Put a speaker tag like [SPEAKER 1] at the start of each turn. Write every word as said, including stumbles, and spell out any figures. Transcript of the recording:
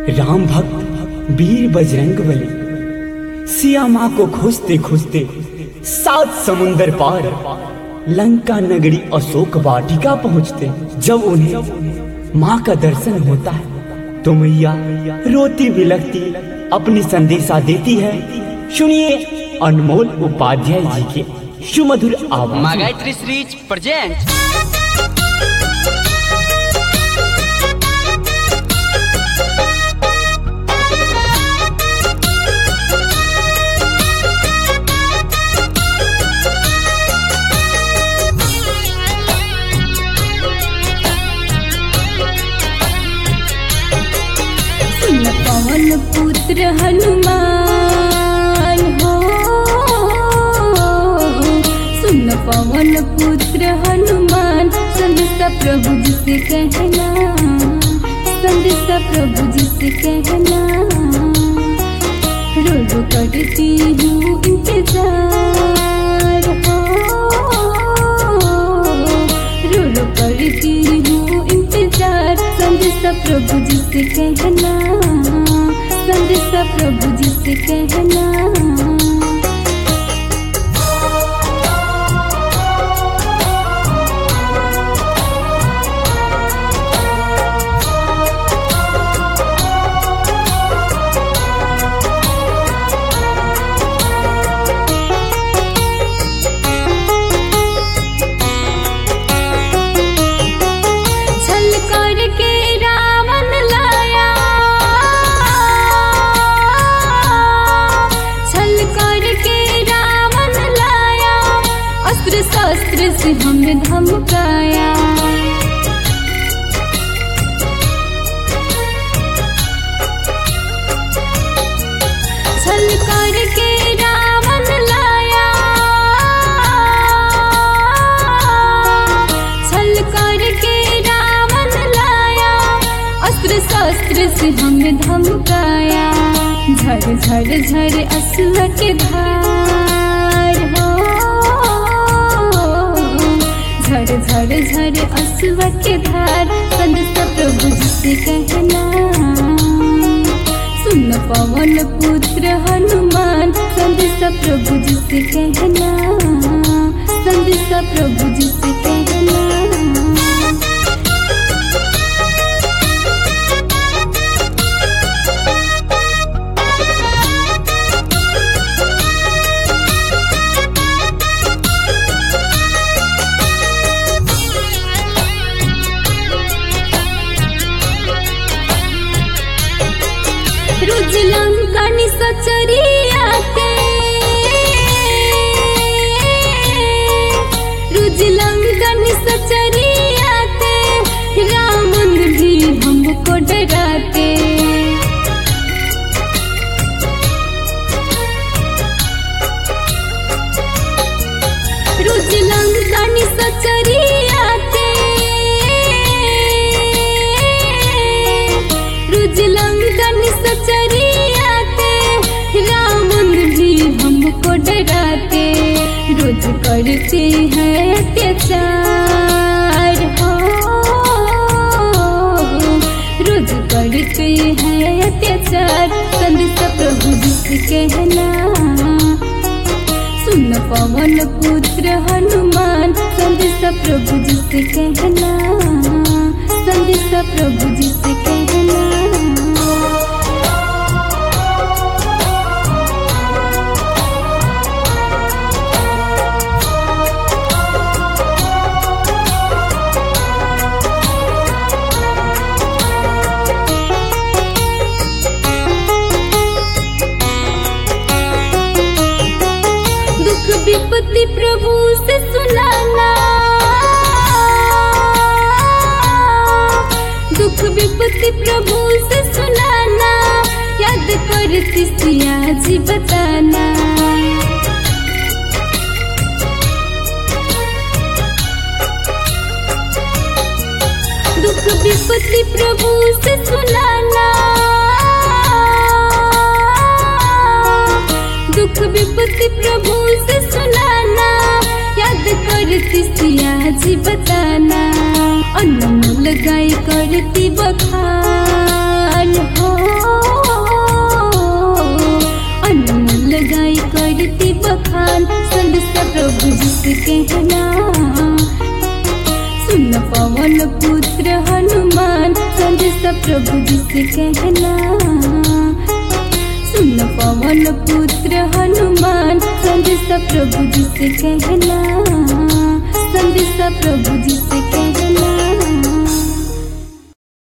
[SPEAKER 1] राम भक्त वीर बजरंगबली सिया माँ को खोजते खोजते सात समुंदर पार लंका नगरी अशोक वाटिका पहुँचते। जब उन्हें माँ का दर्शन होता है तो मैया रोती बिलखती अपनी संदेशा देती है। सुनिए अनमोल उपाध्याय जी के सुमधुर आवाज।
[SPEAKER 2] माँ गायत्री सीरीज प्रेजेंट।
[SPEAKER 3] पवन पुत्र हनुमान हो, सुन पवन पुत्र हनुमान, संदेशा प्रभु जी से कहना, संदेशा प्रभु जी से कहना। रोज करती हूँ इंतजार हो, रोज करती हूँ इंतजार, संदेशा प्रभु जी से कहना, संदेशा प्रभु जी से कहना। शस्त्र से हमें धमकाया, छल करके रावण लाया, छल करके रावण लाया, अस्त्र शस्त्र से हमें धमकाया। झर झर झर अश्व के धार हो, झर झर झर अश्व के धार, संदेशा प्रभु जी से कहना। सुन पवन पुत्र हनुमान, संदेशा प्रभु जी से कहना, संदेशा प्रभु जी से कहना। रुज लंका निसचरियाते, रुज लंका निसचरियाते, रावण भी हमको डराते। रुज लंका निसचरियाते, रुज लंका निसचरियाते, रावण भी हमको डराते। रोज करते हैं अत्याचार हो, रोज करते हैं अत्याचार, संदेशा प्रभु जी से कहना। सुन पवन पुत्र हनुमान, संदेशा प्रभु जी से कहना, संदेशा प्रभु जी से कहना। दुख विपत्ति प्रभु से सुनाना, दुख विपत्ति प्रभु से सुनाना, याद करती सिया जी बताना। दुख विपत्ति प्रभु से सुनाना, दुख विपत्ति प्रभु से सुनाना, याद करती सिया जी बताना। अनमोल गाय करती बखान हो, से कहना। सुन पवन पुत्र हनुमान संदेशा प्रभु जी से कहना। सुन पवन पुत्र हनुमान संदेशा प्रभु जी से कहना। संदेशा प्रभु जी से कहना।